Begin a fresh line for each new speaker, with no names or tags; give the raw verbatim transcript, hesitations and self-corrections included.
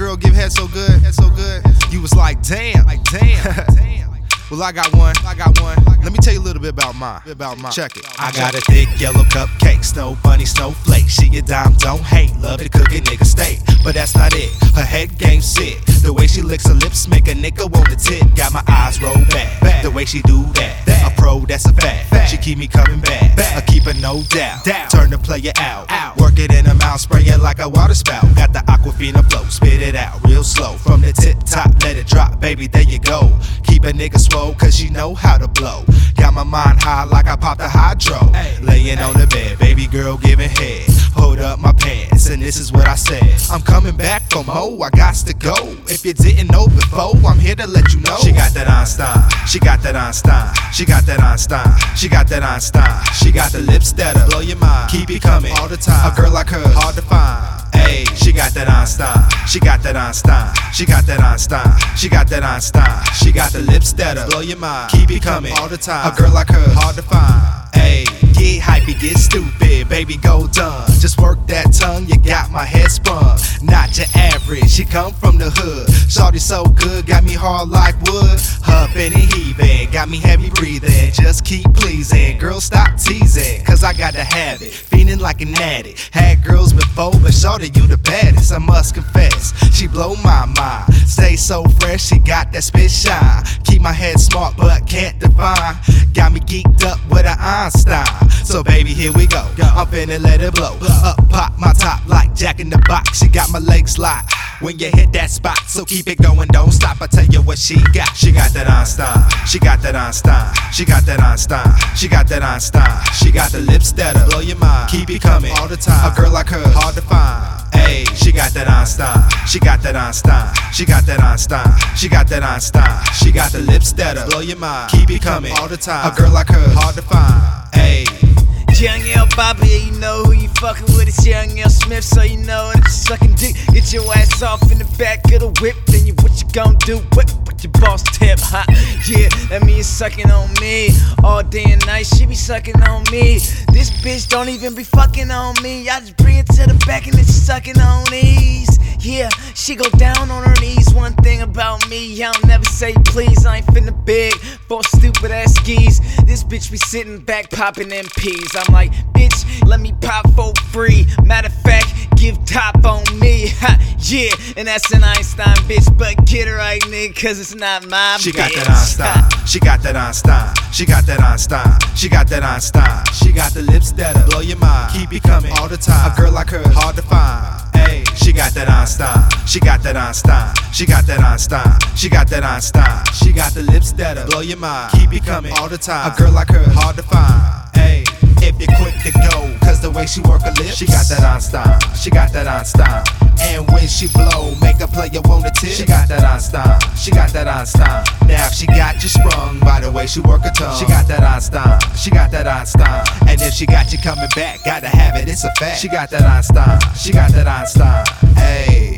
girl give head so good, head so good, you was like, damn, like damn. Well, I got one, I got one. Let me tell you a little bit about mine. About mine. Check it. I got a thick yellow cupcake, snow bunny, snowflake. She a dime, don't hate, love to cook it, nigga steak. But that's not it. Her head game sick. The way she licks her lips make a nigga want to tip. Got my eyes roll back. The way she do that. A pro, that's a fact. She keep me coming back. I keep her no doubt. Turn the player out. Work it in her mouth, spray it like a water spout. Got the Aquafina flow, spit it out real slow. From the tip top, let it drop, baby, there you go. Keep a nigga swole, cause you know how to blow. Got my mind high like I popped a hydro. Laying on the bed, baby girl giving head. Hold up my pants, and this is what I said. I'm coming back for more, I gots to go. If you didn't know before, I'm here to let you know. She got that Einstein, she got that Einstein, she got that Einstein, she got that Einstein. She got the lips that'll blow your mind. Keep it coming all the time. A girl like her, hard to find. Ayy, she got that Einstein, she got that Einstein, she got that Einstein, she got that Einstein. She got the lips that'll blow your mind. Keep it coming all the time. A girl like her, hard to find. Ayy, get hypey, get stupid, baby, go dumb. Just work that tongue, you got my head spun. Not your average, she come from the hood. Shorty so good, got me hard like wood. Huffin' and heaving, got me heavy breathing. Just keep pleasing, girl, stop teasing, cause I gotta have it, feeling like an addict. Had girls before, but shorty, you the baddest, I must confess. She blow my mind, stay so fresh, she got that spit shine. Keep my head smart, but can't define. Got me geeked up with an Einstein. So baby, here we go, I'm finna let it blow. Up pop my top like Jack in the Box. She got my legs locked when you hit that spot, so keep it going, don't stop. I tell you what she got. She got that Einstein, she got that Einstein, she got that Einstein, she got that Einstein. She got the lips that'll blow your mind. Keep it coming all the time. A girl like her, hard to find. Ayy, she got that Einstein, she got that Einstein, she got that Einstein, she got that Einstein. She got the lips that'll blow your mind. Keep it coming all the time. A girl like her, hard to find. Ayy.
Young L Bobby, yeah, you know who you fucking with. It's Young L Smith, so you know that you sucking dick. Get your ass off in the back of the whip, then you what you gon' do? What, what your boss tip, huh? Yeah, that means sucking on me all day and night. She be sucking on me. This bitch don't even be fucking on me. I just bring it to the back and then she sucking on these. Yeah, she go down on her knees. One thing about me, I don't never say please. I ain't finna beg for stupid ass skis. This bitch be sitting back popping them peas. I'm like, bitch, let me pop for free. Matter of fact, give top on me. Ha, yeah, and that's an Einstein bitch. But get it right, nigga, cause it's not my
she
bitch.
She got that Einstein, she got that Einstein, she got that Einstein, she got that Einstein. She got the lips that'll blow your mind. Keep it coming all the time. A girl like her, hard to find. Ayy, she got that Einstein, she got that Einstein, she got that Einstein, she got that Einstein. She got the lips that'll blow your mind. Keep it coming all the time. A girl like her, hard to find. Ayy, if you're quick to go, cause the way she work her lips, she got that Einstein, she got that Einstein. And when she blow, make a player wanna tip. She got that Einstein, she got that Einstein. Now if she got you sprung by the way she work her tongue, she got that Einstein, she got that Einstein. And if she got you coming back, gotta have it, it's a fact. She got that Einstein, she got that Einstein. Ayy.